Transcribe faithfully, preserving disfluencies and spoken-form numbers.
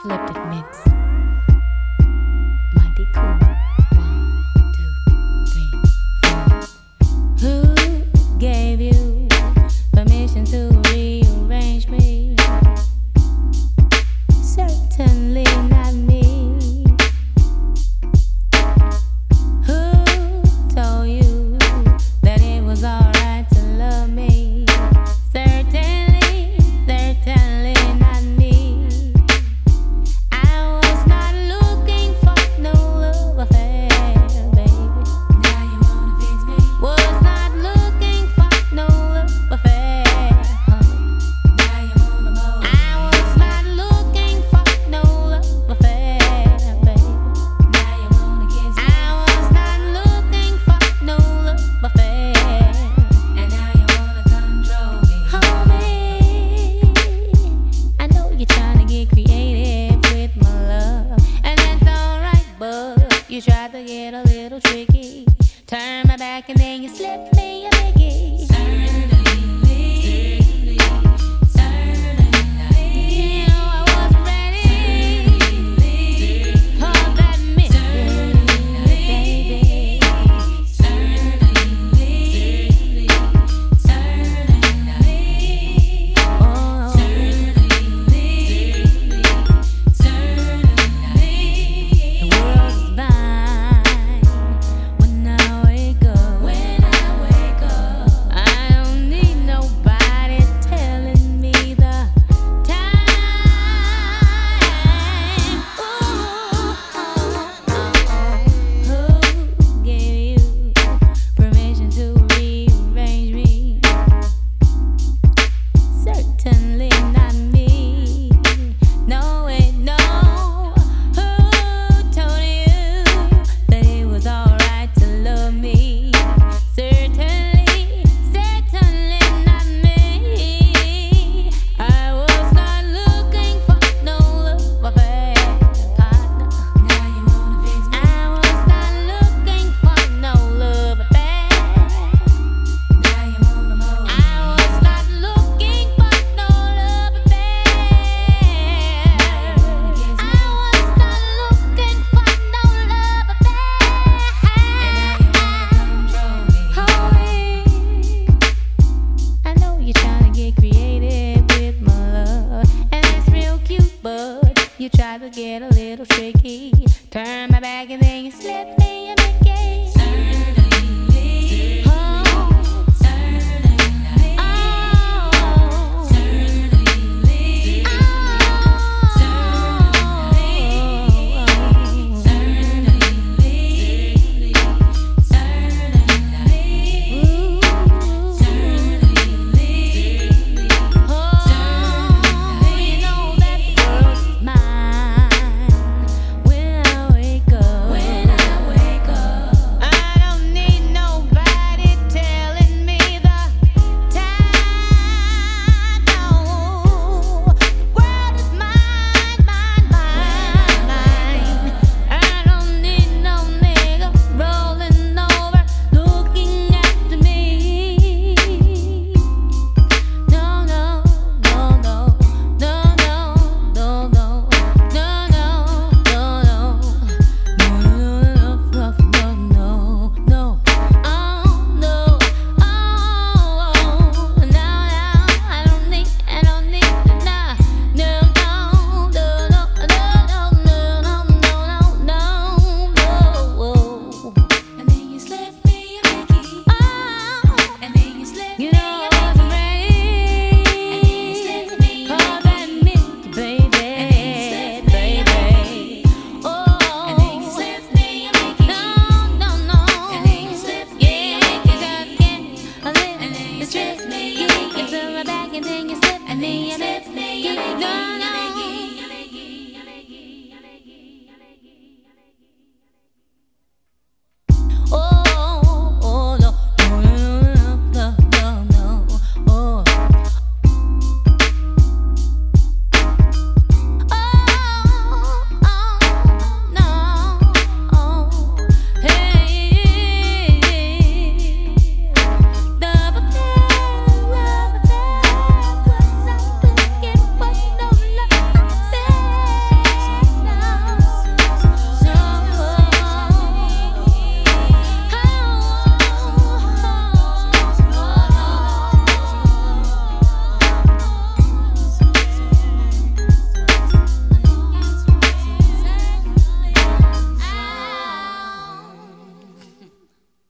Ecliptic Mix. Mighty cool. One, two, three, four. Who gave you permission to rearrange me? Certainly not me. Who told you that it was alright to love me? Certainly, certainly not me. I was not looking for no love affair, baby. Now you wanna fix me? Was not looking for no love affair. Huh? Now you wanna mold me? I was not looking for no love affair, baby. Now you wanna kiss me? I was not looking for no love affair. And now you wanna control me, homie. I know you're trying to get creative with my love, and that's alright, but you tried to get a little tricky. Turn my back and then you slip me a Mickey. Certainly, certainly, you know I wasn't ready for that mystery, baby. Certainly, certainly, oh, the world is mine when I wake up. When I wake up, I don't need nobody telling me the time. Ooh, who gave you permission to rearrange me? Certainly not me. No way, no. Who told you that it was alright to love me? Certainly, certainly not me. I was not looking for no love affair, partner. Now you wanna fix me? I was not looking for no love affair. Now you wanna mold me? I was not looking for no love affair. I was not looking for no love affair. And now you wanna control me, homie. I know you're trying to get creative with my love, and that's real cute, but you try to get a little tricky. Turn my back and then you slip me a Mickey. Certainly, oh, certainly, oh, certainly, oh, certainly, certainly, certainly, ooh, certainly, oh, you know that the world's mine when I wake up. When I wake up, I don't need nobody telling me the time. No, the world is mine, mine, mine, mine. I don't need no nigga rolling over, looking after me. No, no, no, no, no, no, no, no, no, no, no, no, no, no, no, no. Oh, no, oh, no, no, I don't need, I don't need, nah, no, no, no, no, no, no, no, no, no, no. And then you slip me a Mickey. Oh, and then you slip me a Mickey. You know I wasn't ready. And then you slip me a Mickey. Oh, that Mickey, baby, and then you slip me a Mickey. Oh, and then you slip me a Mickey. No, no, no. And then you slip me a Mickey. You gotta get a little, and then you slip me a Mickey. Into my back and then you slip me a Mickey. No, no.